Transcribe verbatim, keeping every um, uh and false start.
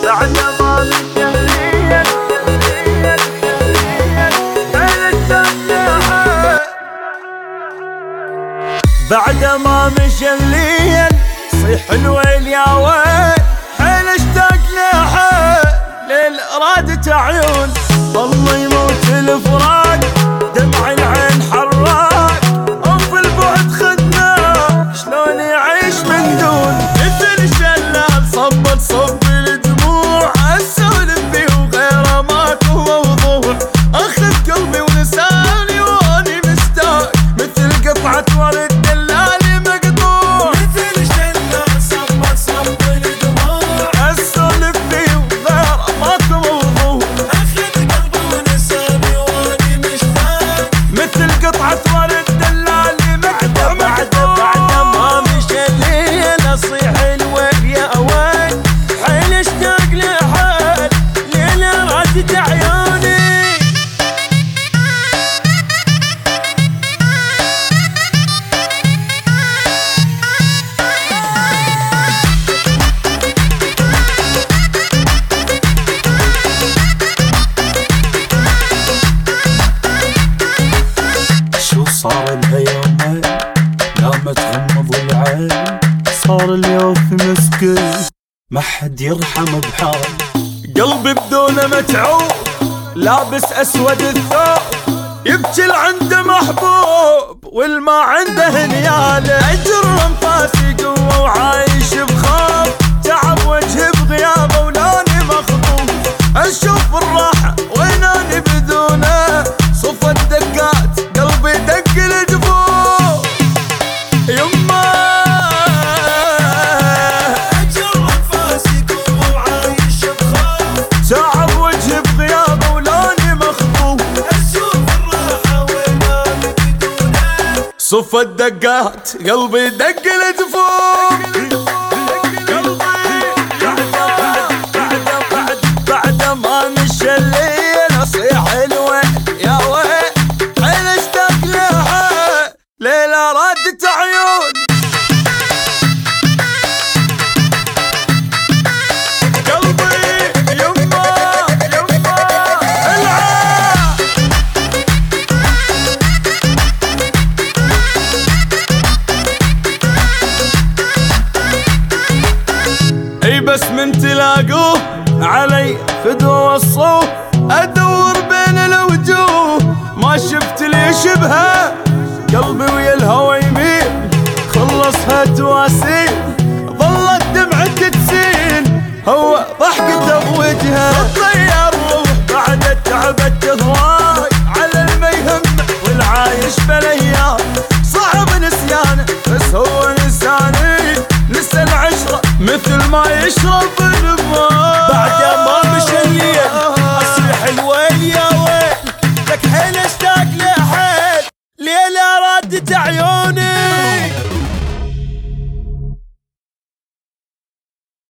بعد ما مشى الليل بعد ما مشى الليل صيح الويل يا ويل، حيل اشتاق لحيل ليل رادت عيون. والله يموت الفراق دمع العين حراق، وفي البعد خدناه شلون يعيش من دون. مثل شلال صب صب الدموع، اسولف فيه وغيره ماكو موضوع. اخذ قلبي ولساني واني مستاق، مثل قطعة ورد دلالي مقطوع. مثل شلال صب صب الدموع، اسولف فيه وغيره ماكو موضوع. اخذ قلبي ولساني واني مستاق، مثل قطعة ورد دلالي مقطوع. بعد بعد ما مشى الليل اصيح الويل يا ويل، حيل اشتاق لحيل ليل رادت عيوني. شو صار الهيامين لا ما تغمض العين، صار اليوم مسكين ما حد يرحم بحال. قلبي بدونه متعوب لابس اسود الثوب، يبكي عنده محبوب والما عنده نياله. اجر انفاسي قوه وعايش بخوف، تعب وجهي بغيابه ولاني مخطوف. اشوف الراحه ويناني بدونه، صف الدقات قلبي دق الجفوف. يما اجر انفاسي قوه وعايش بخوف، تعب وجهي بغيابه ولاني مخطوف. اشوف الراحه ويناني بدونه، صف الدقات قلبي دق الجفوف. بعد ما مشى الليل اصيح الويل يا ويل، حيل اشتاق لحيل ليلة رادت عيون. قلبي يما يما العين. اي بس من تلاقوه علي فدوى الصوف، ادور بين الوجوه ما شفت لي شبهه. قلبي ويا الهوى يميل خلصها تواسيل، ظلت دمعة تسيل هو ضحكته بوجهه. الطير روح بعد التعب التهواي، على الما يهمه والعايش بالايام. صعب نسيانه بس هو نساني، نسى العشره مثل ما يشرب الماء. بعد ما مشى الليل اصيح الويل يا ويل، لك حيل اشتاق لحيل ليلة رادت عيوني.